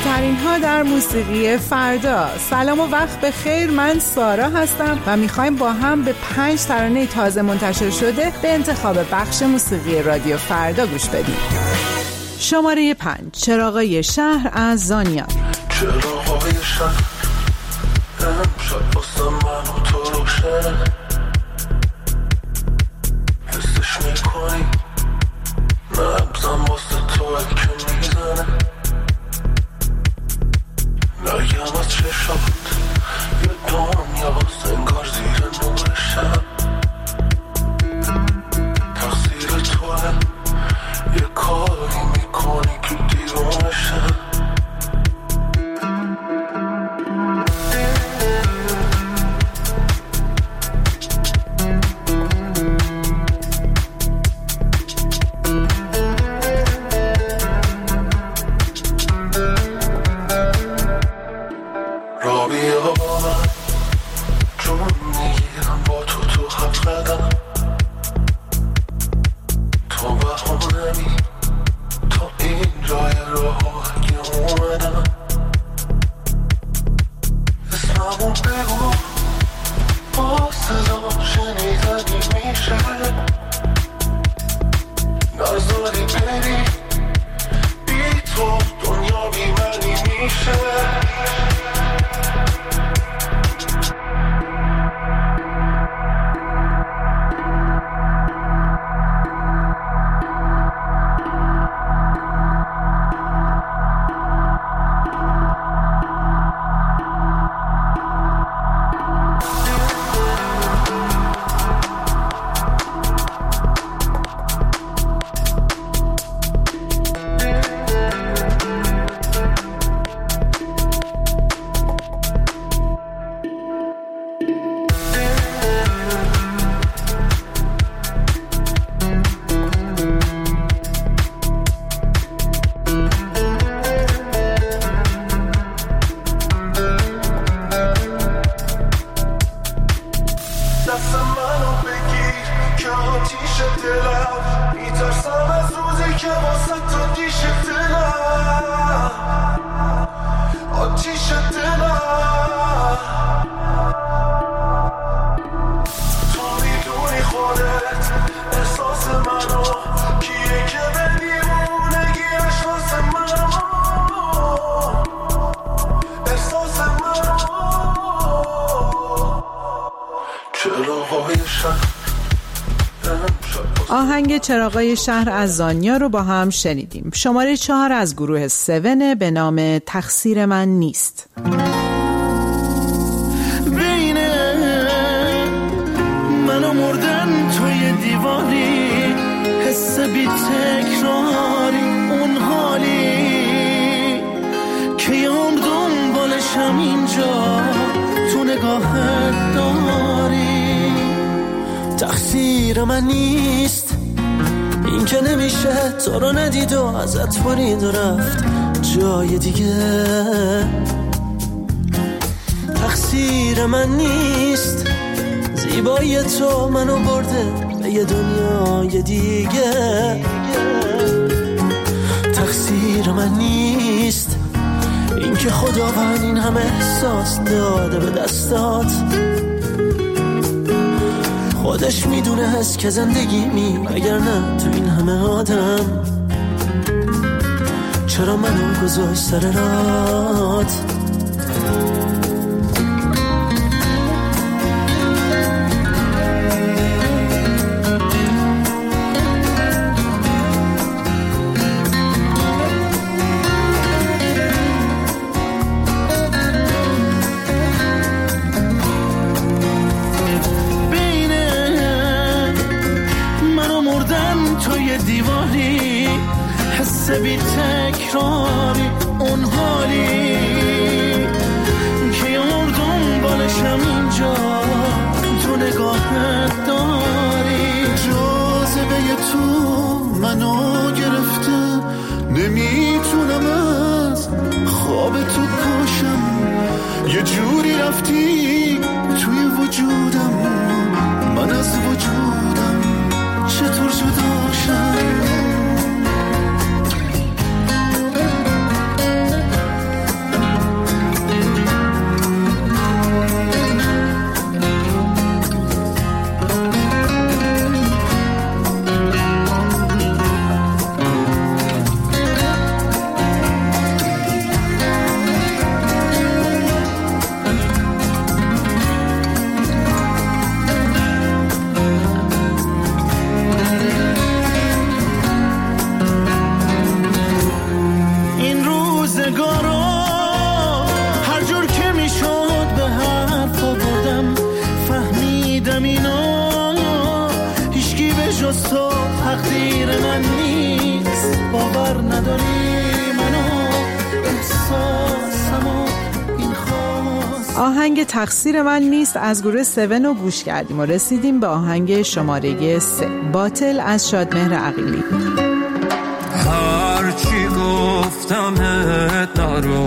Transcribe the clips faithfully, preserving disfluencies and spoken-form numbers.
ترین ها در موسیقی فردا. سلام و وقت بخیر، من سارا هستم و میخوایم با هم به پنج ترانه تازه منتشر شده به انتخاب بخش موسیقی رادیو فردا گوش بدیم. شماره پنج، چراغای شهر از زانیار. چراغای شهر امشب واسه من و تو روشنه، حسش میکنی نبزم واسه توی که میزنه، نگم از چشمت یه دنیا انگار زیر نور شب، تقصیر توه یه کاری میکنی که دیوانه شب. آهنگ چراغای شهر از زانیا رو با هم شنیدیم. شماره چهار از گروه سون به نام تقصیر من نیست. بین من و مردن توی دیواری، حس بی تکراری، اون حالی که یام دنبالشم اینجا تو نگاهت داری. تقصیر من نیست این که نمیشه تو رو ندید و ازت برید و رفت جای دیگه. تقصیر من نیست زیبایی تو منو برده به یه دنیای دیگه. تقصیر من نیست این که خداوند این همه احساس داده به دستات. خودش میدونه هست که زندگی می اگر نه تو این همه آدم چرا منو گذاشت سر رات. دیواری حس بی تکراری، اون حالی که یار دنبالشم اینجا تو نگاهت داری. جاذبه تو منو گرفته، نمیتونم از خواب تو پاشم. یه جوری رفتی توی وجودم، من از وجودم چطور جداشم. جز تو تقدیر من نیست. باور نداری منو احساسمو این خواست. آهنگ تقصیر من نیست از گروه سون رو گوش کردیم و رسیدیم به آهنگ شماره سه، باطل از شادمهر عقیلی. هرچی گفتم نرو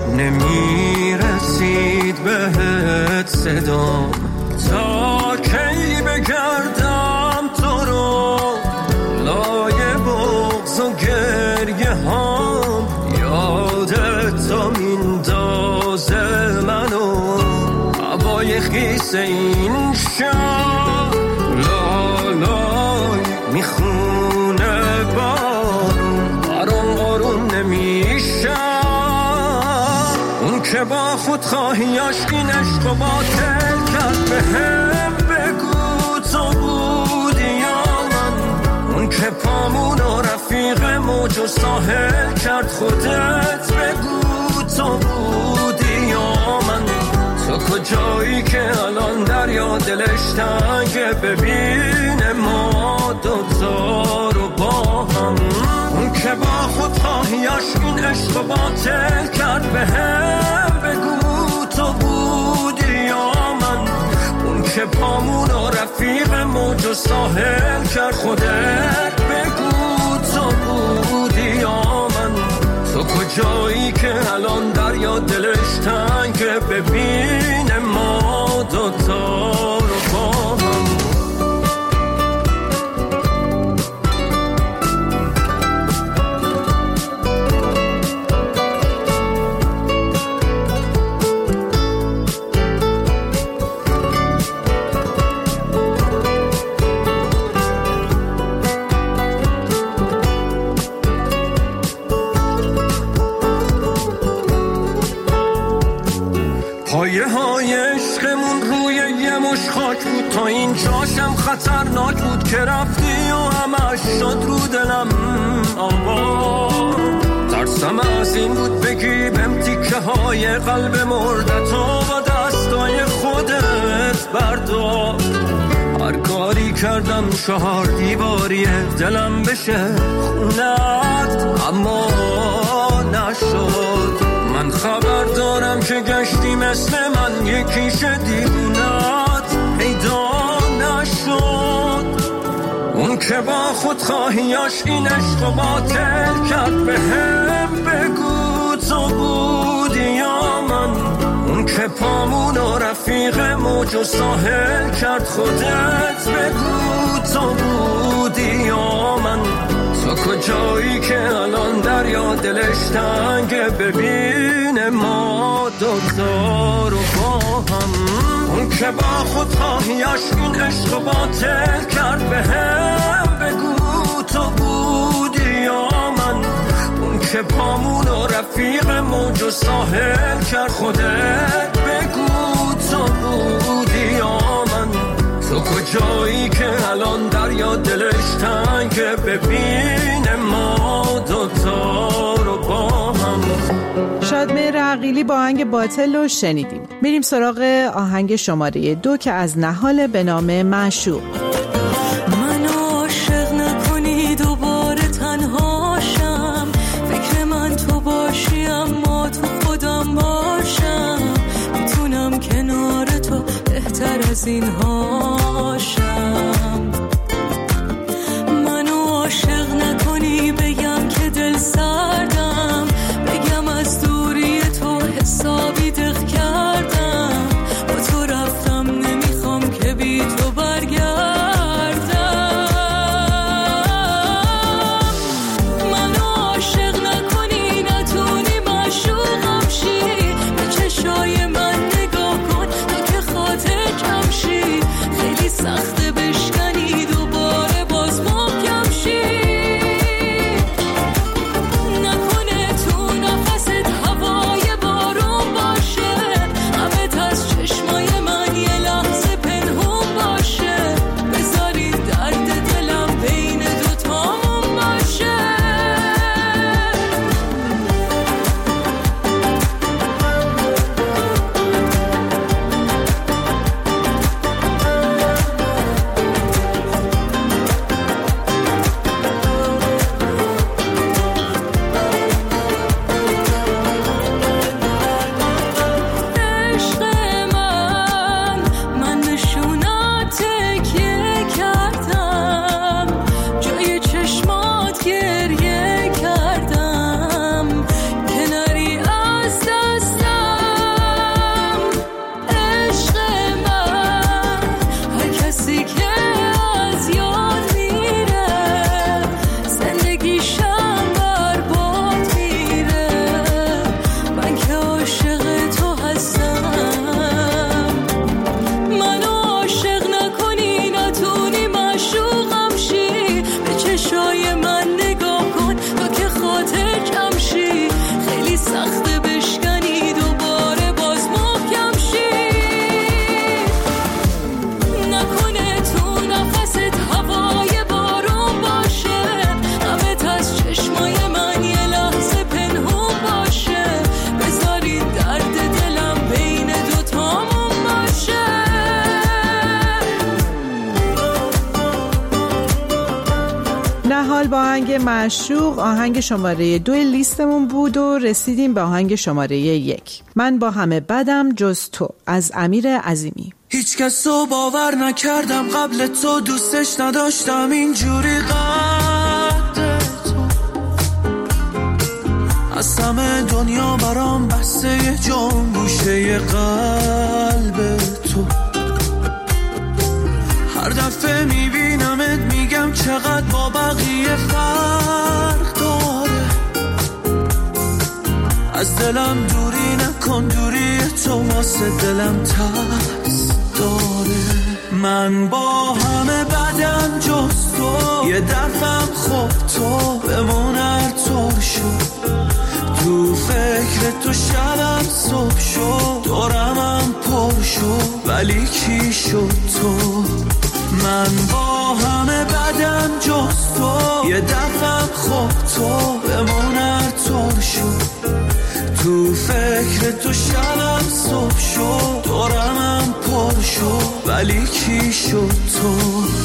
نمیرسید بهت صدام، تا کی بگردم تو رو لای بغض و گریه هام. یادت تا میندازه منو هوای خیس این شب، لالای میخونه بارون برام آروم نمیشم. اون که با خود خواهیاش این عشق و باطل کرد به هم بگو تو بودی یا من. اون که پامون و رفیق موج و ساحل کرد خودت بگو تو بودی یا من. تو کجایی که الان دریا دلش تنگه ببینه ما دوتا رو با هم. اون که با خود خواهیاش این عشق و باطل کرد به هم بگو تو بودی یا من. اون که پامون و رفیق موج و ساحل کرد خودت بگو تو بودی یا من. تو کجایی که الان دریا دلش تنگه ببینه ما دوتا رو با هم. پایه های عشقمون روی یه مش خاک بود، تا این جاشم خطرناک بود که رفتی و همش شد رو دلم آوا. ترسم از این بود بگی بهم تیکه های قلب مردتو با دستای خودت بردار. هر کاری کردم چهار دیواری دلم بشه خونت اما نشد. من خبر دارم که گشتی مثل من یکیش دیوونت پیدا نشد. اون که با خود خواهیاش این عشق و باطل کرد به هم بگو تو بودی یا من. اون که پامون و رفیق موج و ساحل کرد خودت بگو تو بودی یا من. تو کجایی که الان دریا دلش تنگه ببینه ما دوتا رو با هم. اون که با خود خواهیاش این عشق و باطل کرد به هم بگو تو بودی یا من. اون که پامون و رفیق موج و ساحل کرد خودت بگو تو بودی یا من. تو کجایی که الان دریا دلش تنگه ببینه ما دوتا رو با هم. شادمهر عقیلی با آهنگ باطل رو شنیدیم. میریم سراغ آهنگ شماره دو که از نهال به نام معشوق. من عاشق نکنی دوباره تنهاشم، فکر من تو باشی اما تو خودم باشم. میتونم کنار تو بهتر از این هاشم. منو عاشق نکنی بگم که دل سردم، بگم از دوری تو حسابی دق کردم. با تو رفتم نمیخوام که بی تو برگردم. منو عاشق نکنی نتونی معشوقم شی، به چشای من نگاه کن تو که خاطر کم شی. حال با آهنگ معشوق آهنگ شماره دو لیستمون بود و رسیدیم به آهنگ شماره یک. من با همه بدم جز تو از امیر عظیمی. هیچ کس رو باور نکردم قبل تو، دوستش نداشتم اینجوری قد تو، از همه دنیا برام بسته یه جام گوشه قلب تو. هر دفعه میبینمت میگم چقدر با بقیه فرق داره، از دلم دوری نکن، دوری تو واسه دلم ترس داره. من با همه بدم جز تو، یه دفعم خوب تو بمون هر طور شد، تو فکر تو شبم صبح شد، دورمم پر شد ولی کی شد تو. من با همه بدم جز تو، یه دفعم خوب تو بمون هر طور شد، تو فکر تو شبم صبح شد، دورمم پر شد ولی کی شد تو.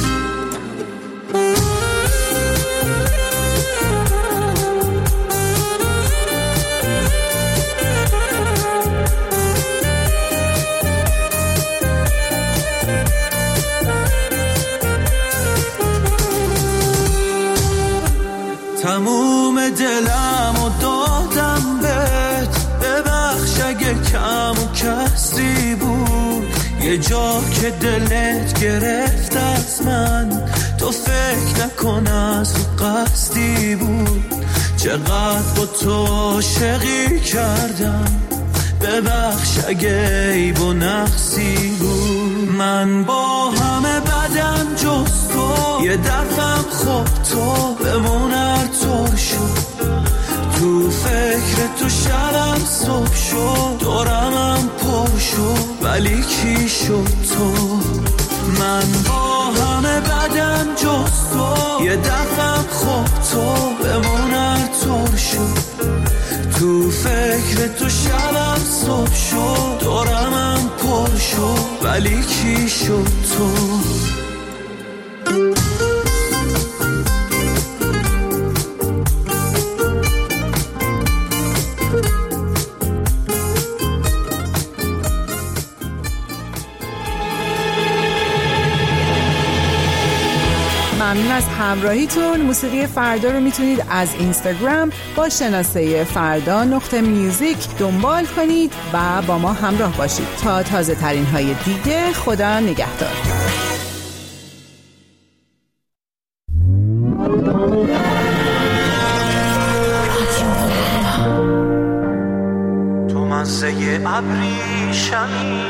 تموم دلم و دادم بهت، ببخش اگه کم و کسی بود، یه جا که دلت گرفت از من، تو فکر نکن از قصدی بود، چقدر با تو عاشقی کردم، ببخش اگه عیب و نقصی بود. من با همه بدم جز تو، یه دفعم خوب تو بمون هر طور شد، تو فکر تو شبم صبح شد، دورمم پر شد ولی کی شد تو. من با همه بدم جز تو، یه دفعم خوب تو بمون هر طور شد، تو فکر تو شبم صبح شد، دورمم پر شد ولی کی شد تو. ممنون از همراهیتون. موسیقی فردا رو میتونید از اینستاگرام با شناسه فردا نقطه میوزیک دنبال کنید و با ما همراه باشید تا تازه ترین های دیگه. خدا نگهدار. تو مزه ابریشمی،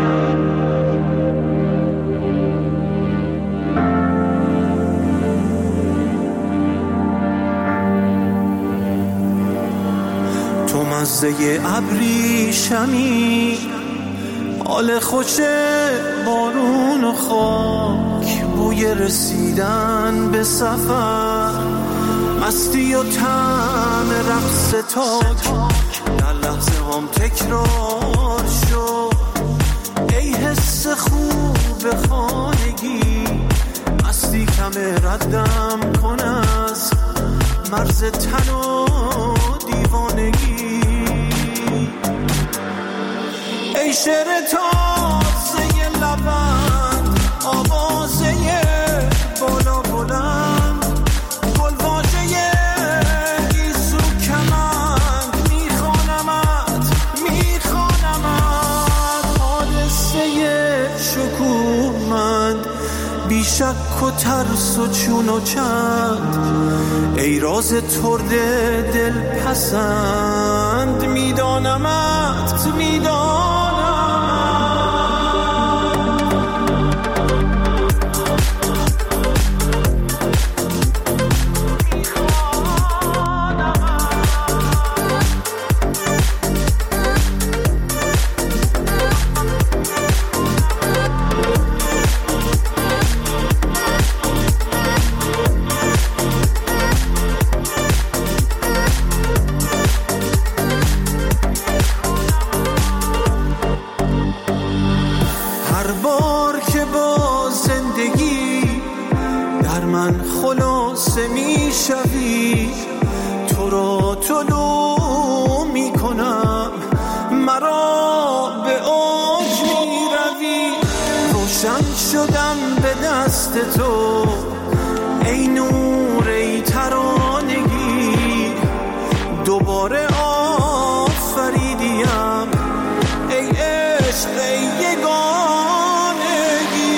تو مزه ابریشمی، حال خوش بارون و خاک، بوی رسیدن به سفر، مستی و طعم رقص تاک، در لحظه هم تکرار شد. ای حس خوب خانگی، مستی کم ردم کن از مرز تن و دیوانگی. ای شعر تازه لبند، آوازه بالا بلند، گلواژه گیسو کمند، میخوانمت میخوانمت، حادثه شکوهمند، بیشک و ترس و چون و چند. ای راز ترد دل پسند، میدانمت میدانم. من خلاصه میشوی، تو را طلوع میکنم، مرا به اوج میروی. روشن شدم به دست تو ای نور ای ترانگی، دوباره آفریدیم ای عشق ای یگانگی.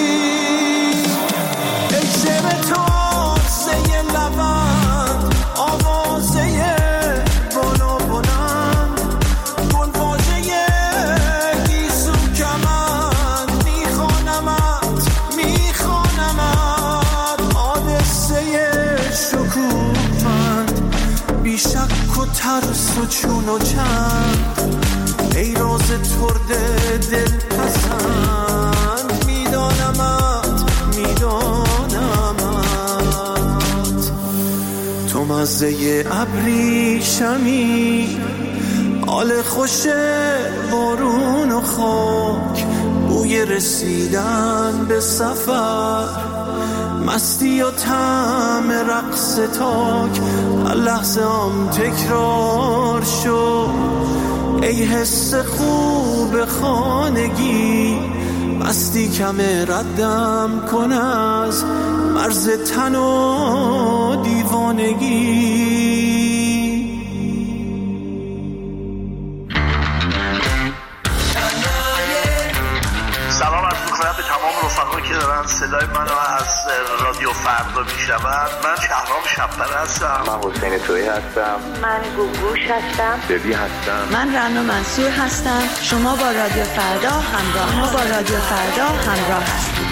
ای شعر تازه لبند، آوازه بالا بلند، گلواژه گیسو کمند، میخوانمت میخوانمت حادثه شکوفند، بی شک و ترس و چون و چند، ای راز ترد دل پسند، میدانمت میدانمت. تو مزه ابریشمی، حال خوش بارون و خاک، بوی رسیدن به سفر، مستی و طعم رقص تاک، هر لحظه هم تکرار شد. ای حس خوب خانگی، مستی کم ردم کن از مرز تن و دیوانگی. سلام عرض می‌کنم به تمام رفقا که دارن صدای منو از رادیو فردا میشنون. من شهرام شب‌پره هستم. من حسین تویی هستم. من گوگوش هستم. ببی هستم. من رنا منصور هستم. شما با رادیو فردا همراه ما با رادیو فردا همراه هستید.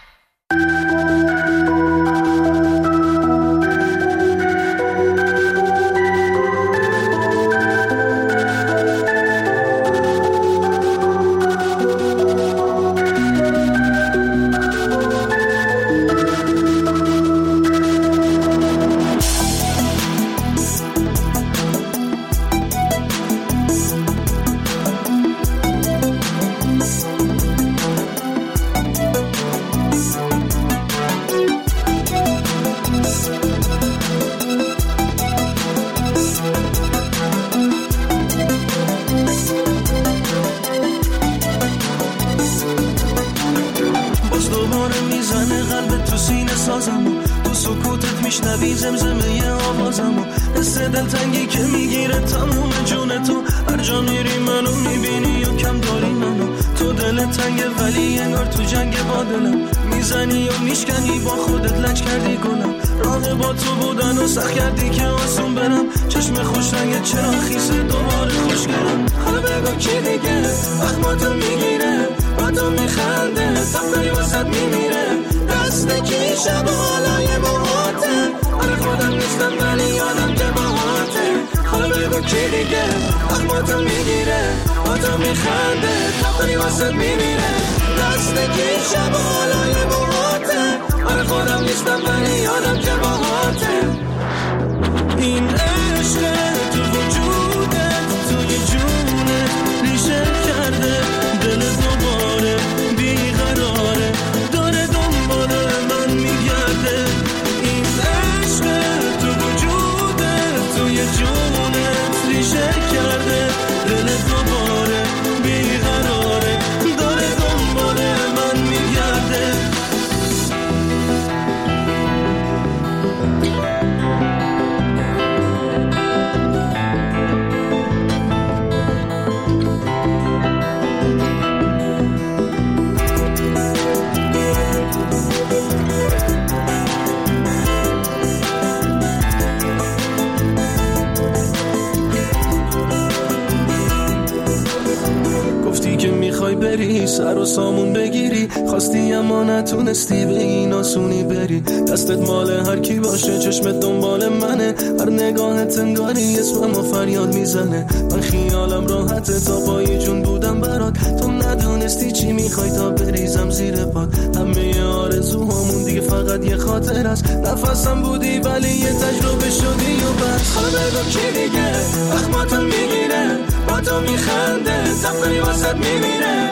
سر و سامون بگیری، خواستی اما نتونستی به این آسونی بری. دستت مال هر کی باشه، چشمت دنبال منه، هر نگاهت انگاری اسممو فریاد میزنه. من خیالم راحته تا پای جون بودم برات، تو ندونستی چی میخوای تا بریزم زیر پات. همه آرزوهامون دیگه فقط یه خاطر است، نفسم بودی ولی یه تجربه شدی و بس. حالا بگو کی دیگه اخماتو میگیره، با تو میخنده، تفکری واسط میمیره.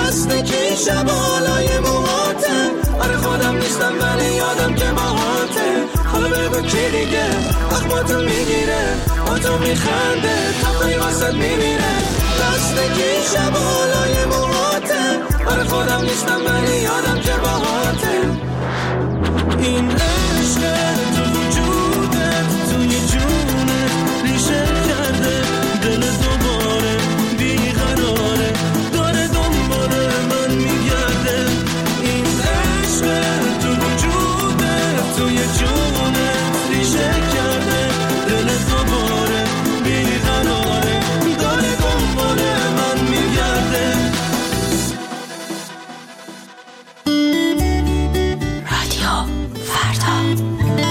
دست کی شب بالای موهاته، آره خودم نیستم ولی یادم که باهاته. حالا بگو کی دیگه اخماتو میگیره، با تو میخنده تفایی واسد میمیره. دست کی شب بالای موهاته، آره خودم نیستم ولی یادم که باهاته. این عشق تو وجودت توی جونت ریشه کرده، دل دوباره بیقراره داره دنباله من میگرده. این عشق تو وجودت توی جونت ریشه کرده، دل دوباره بیقراره داره دنباله من میگرده. رادیو فردا.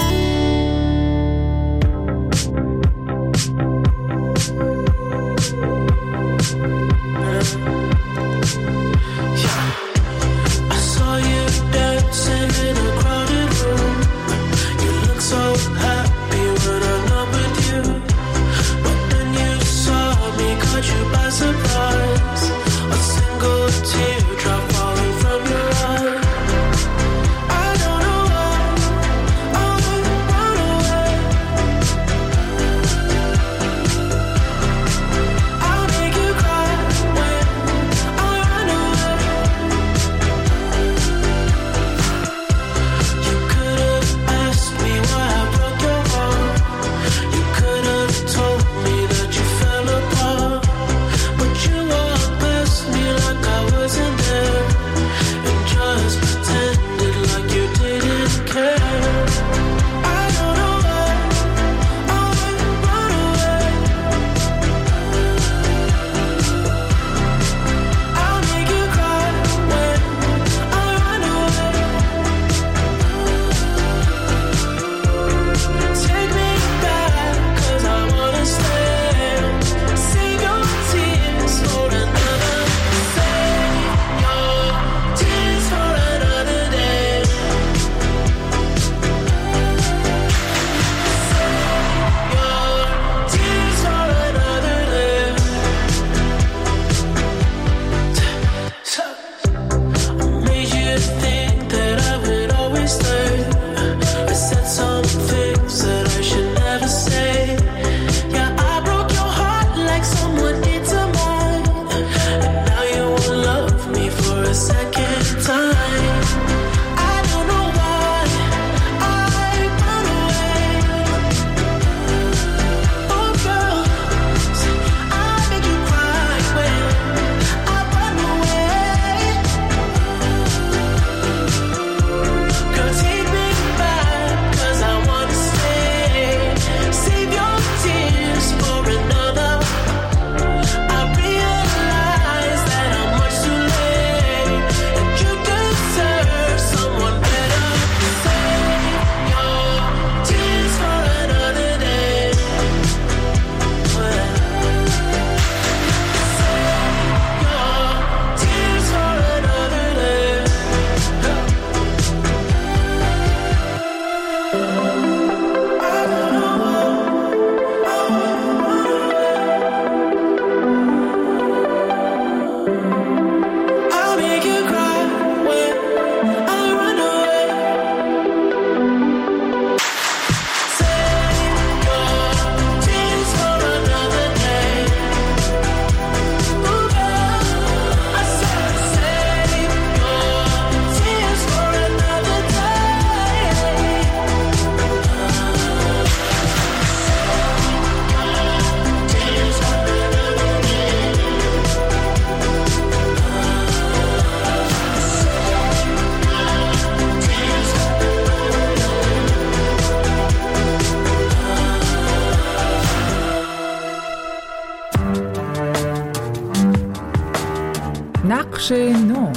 نقش نو.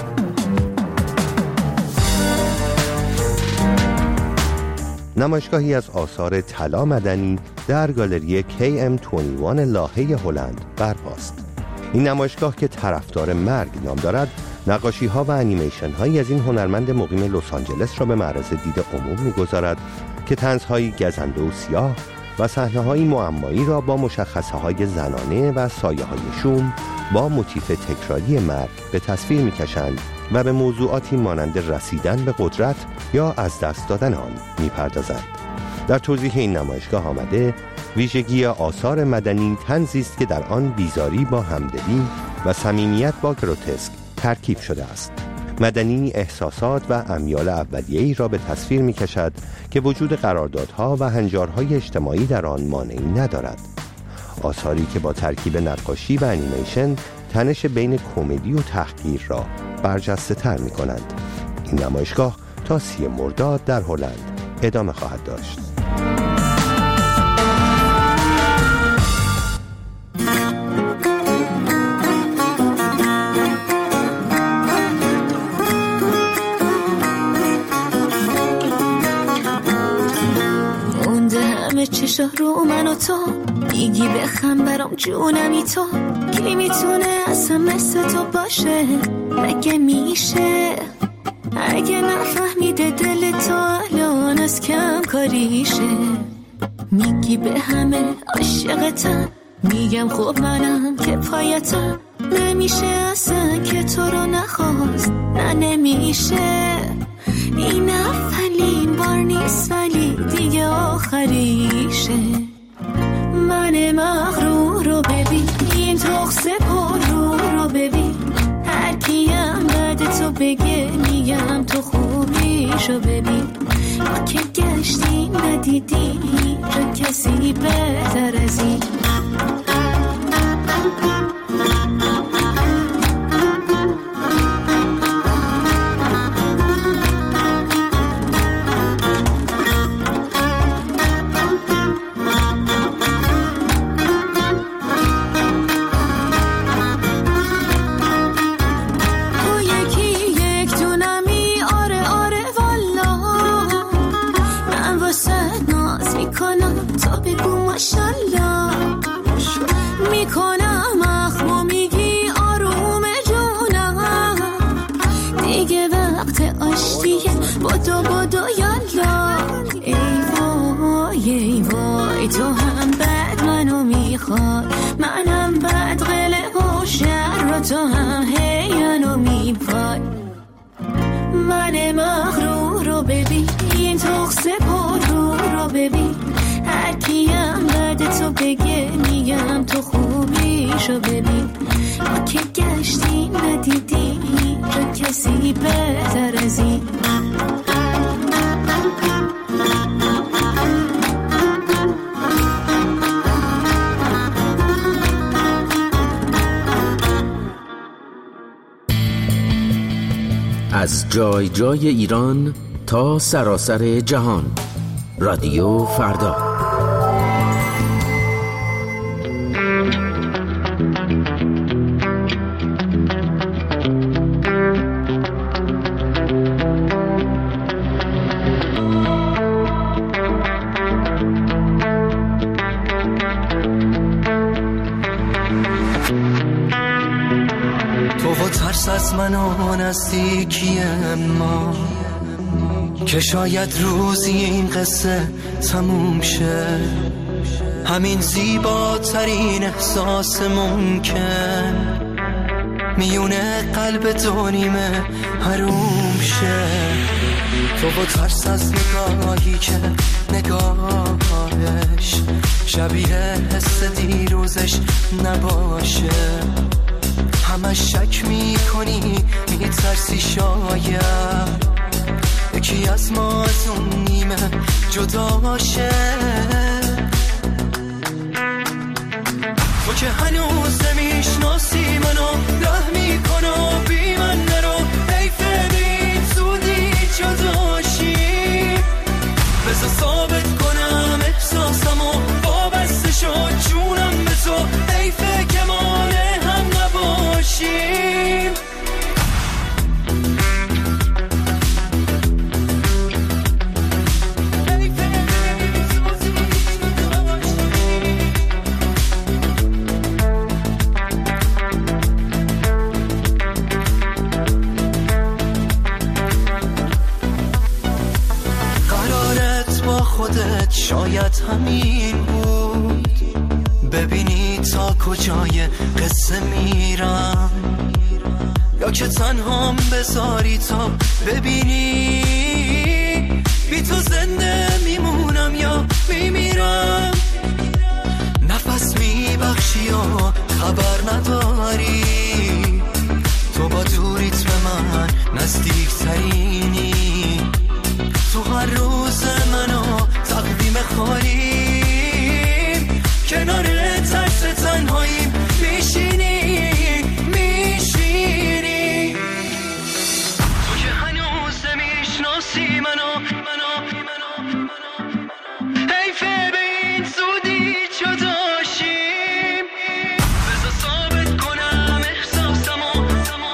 نمایشگاهی از آثار طلا مدنی در گالری کی ام بیست و یک لاهه هلند برپاست. این نمایشگاه که طرفدار مرگ نام دارد، نقاشی ها و انیمیشن هایی از این هنرمند مقیم لس آنجلس را به معرض دید عموم می‌گذارد که طنزهایی گزنده و سیاه و صحنه‌های معمایی را با مشخصه‌های زنانه و سایه‌های شوم با موتیف تکراری مرگ به تصویر می‌کشند و به موضوعاتی مانند رسیدن به قدرت یا از دست دادن آن می‌پردازند. در توضیح این نمایشگاه آمده ویژگی آثار مدنی طنزی است که در آن بیزاری با همدلی و صمیمیت با گروتسک ترکیب شده است. مدنی احساسات و امیال اولیه‌ای را به تصویر می‌کشد که وجود قراردادها و هنجارهای اجتماعی در آن مانعی ندارد. آثاری که با ترکیب نقاشی و انیمیشن تنش بین کمدی و تحقیر را برجسته تر می کنند. این نمایشگاه تا سی مرداد در هلند ادامه خواهد داشت. چشا رو من و تو میگی بخم برام جونمی تو کی میتونه اصلا مثل تو باشه مگه میشه اگه نفهمیده دل تو الان از کم کاریشه میگی به همه عاشقتم میگم خب منم که پایتم نمیشه اصلا که تو رو نخواست نه نمیشه این اولین بار نیست ولی دیگه آخریشه من مغرور رو ببین این تخص پر رو رو ببین هر کیم بعد تو بگه میگم تو خوبیشو ببین ما که گشتیم ندیدیم را کسی بهتر از این تو هم بعد منو میخواد منم بعد قله و شر و تو هم هی منو میپاد من مغرور رو ببین این تخص پر رو رو ببین هر کیم بعد تو بگه میگم تو خوبیشو ببین ما که گشتیم ندیدیم را کسی بهتر از این از جای جای ایران تا سراسر جهان رادیو فردا. از من و نزدیکی ما که شاید روزی این قصه تموم شه همین زیباترین احساس ممکن میونه قلب دو نیمه حروم شه تو با ترس از نگاهی که نگاهش شبیه حس دیروزش نباشه همه شک میکنی میترسی شاید یکی از ما از اون نیمه جدا شه تو که هنوز نمیشناسی منو ره میکنو بی من نرو حیفه بین زودی جداشی بذار ثابت کنم احساسمو وابسته شد جونم به تو حیفه که مانه هم نباشیم شاید همین بود ببینی تا کجای قصه میرم، یا که تنهام بذاری تا ببینی بی تو زنده میمونم یا میمیرم. نفس میبخشی یا خبر نداری، تو با دوریت به من نزدیک ترینی، تو هر روز منو تقویم خالیم، کنار ترس تنهاییم میشینی میشینی. تو که هنوز میشناسی منو منو منو حیفه به این زودی جداشیم، بذار ثابت کنم احساسمو،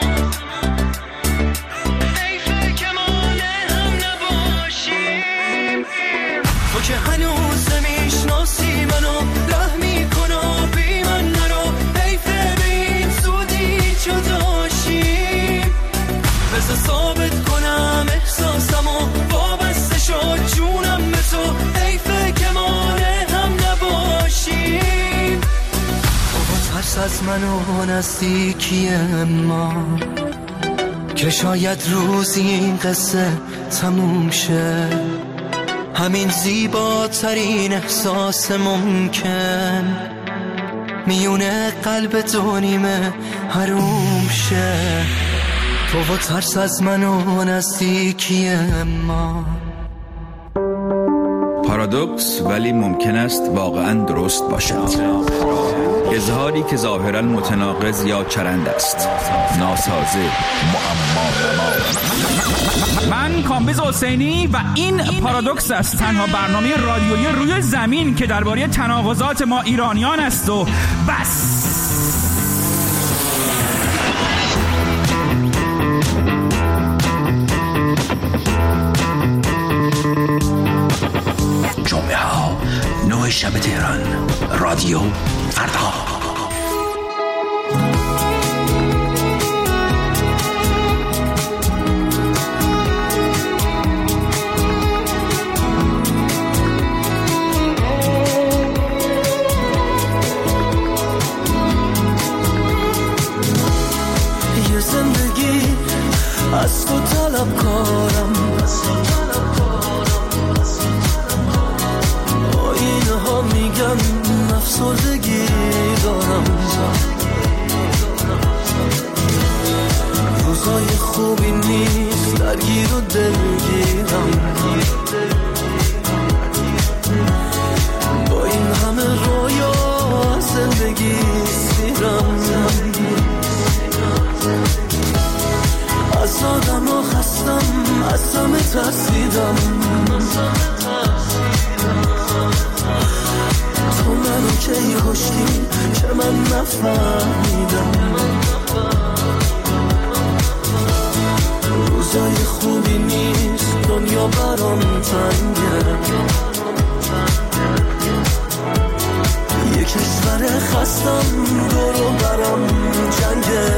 حیفه که مانع هم نباشیم. تو که هنوز میشناسی منو ره میکنم بی من نرو، حیفه به این زودی جداشیم، بذار ثابت کنم احساسمو، وابسته شد جونم به تو، حیفه که مانع هم نباشیم. تو ترس از منو نزدیکی ما، که شاید روزی این قصه تموم شه، همین زیباترین احساس ممکن میونه قلب دو نیمه حروم شه. تو و ترس از منو نزدیکی ما. پارادوکس ولی ممکن است واقعا درست باشد. اظهاری که ظاهرا متناقض یا چرند است، ناسازه، معما. من کامبیز حسینی و این پارادوکس است، تنها برنامه رادیویی روی زمین که درباره تناقضات ما ایرانیان است و بس. جمعه ها نه شب تهران، رادیو فردا. یه زندگی از تو طلب کارم، آینه ها میگن افسردگی دارم، روزای خوبی نیست درگیر و دلگیرم، با این همه رویا زندگی سیرم، از آدم ها خستم، از همه ترسیدم، تو منو که کشتی که من نفهمیدم، روزای خوبی نیست دنیا برام تنگه، یه کشور خستم دورو برام جنگه،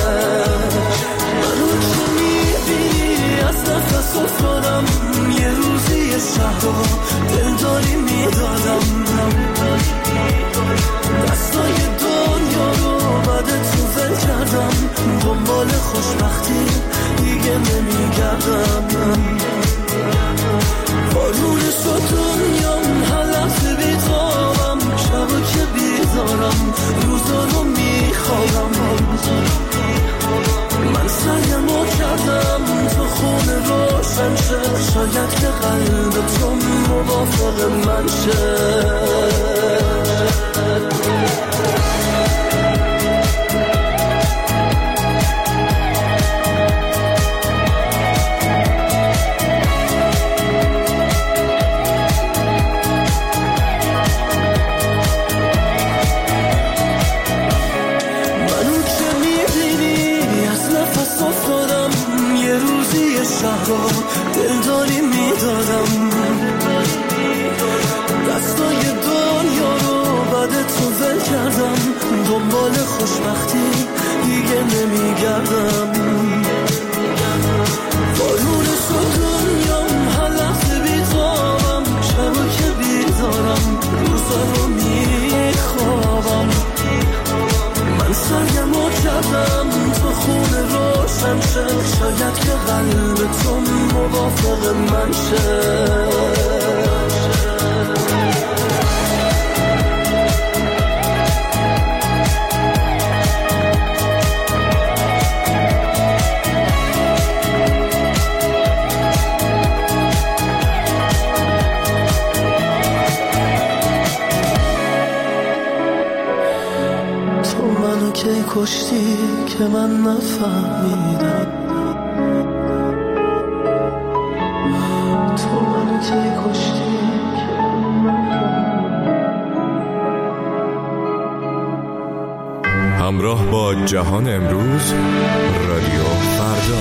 منو که میبینی از نفس افتادم، یه روزی شهر رو دلداری میدادم، دستای دنیا رو بعد تو ول کردم، دنبال خوشبختی دیگه نمیگردم، بارون شد دنیام هر لحظه بیتابم، شبا که بیدارم روزا رو میخوابم، من سعیمو کردم تو خونه روشن شه، شاید که قلب تو موافق من شه. شهرها دلداری میدادم، دستای دنیا رو بعد تو ول کردم، دنبال خوشبختی دیگه نمیگردم، بارون شد دنیام هر لحظه بیتابم، شبا که بیدارم روزا رو میخوام، من شه. کی کشتی که من نفهمیدم، تو منو کی کشتی که همراه با جهان امروز، رادیو فردا.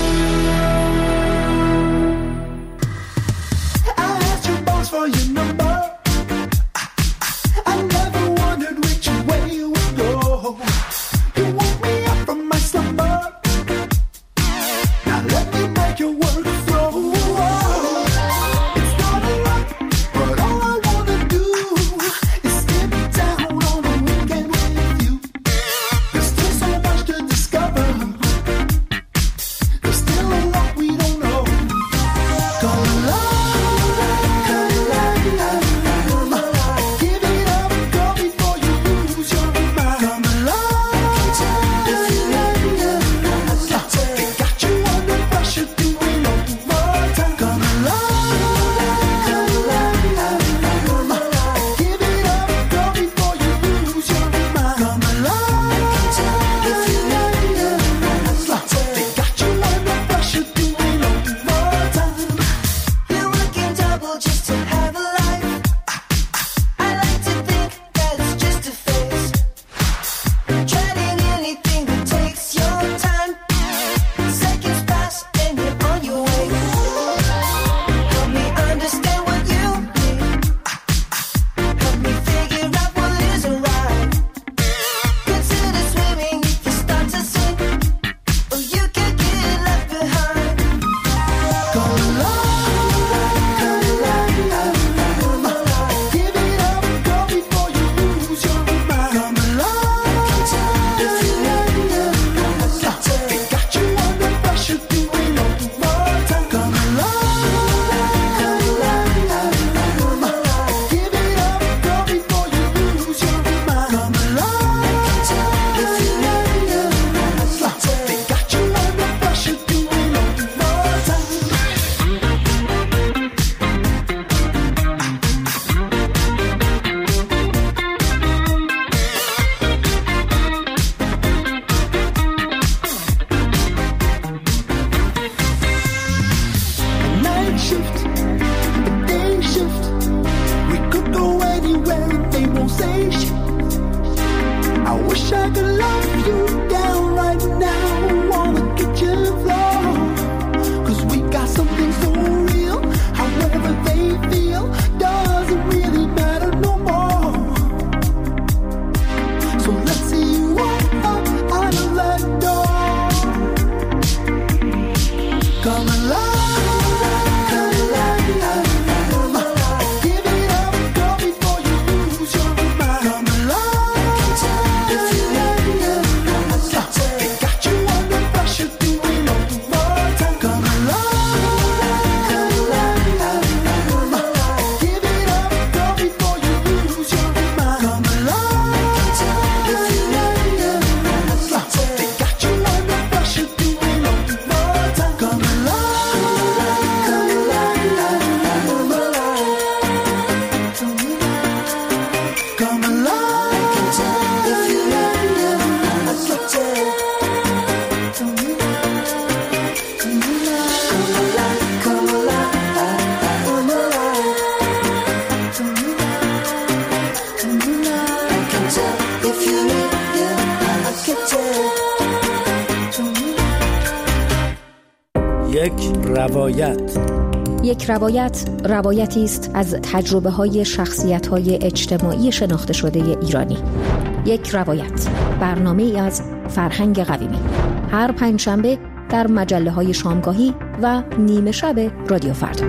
یک روایت. یک روایت روایتی است از تجربه‌های شخصیت‌های اجتماعی شناخته شده ایرانی. یک روایت، برنامه‌ای از فرهنگ قویمی، هر پنجشنبه در مجله‌های شامگاهی و نیمه شب رادیو فردا.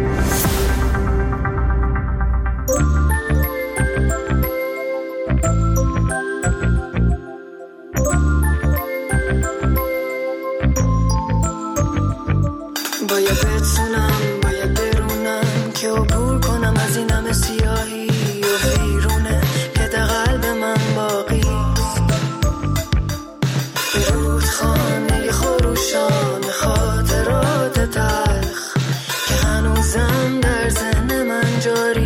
باید بتونم باید اینجوری